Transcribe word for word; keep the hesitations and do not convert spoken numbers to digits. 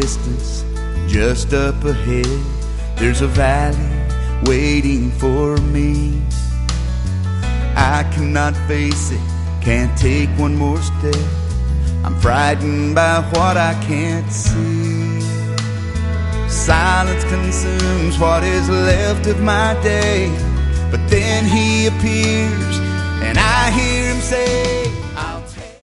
distance, just up ahead, there's a valley waiting for me. I cannot face it, can't take one more step. I'm frightened by what I can't see. Silence consumes what is left of my day. But then he appears and I hear him say,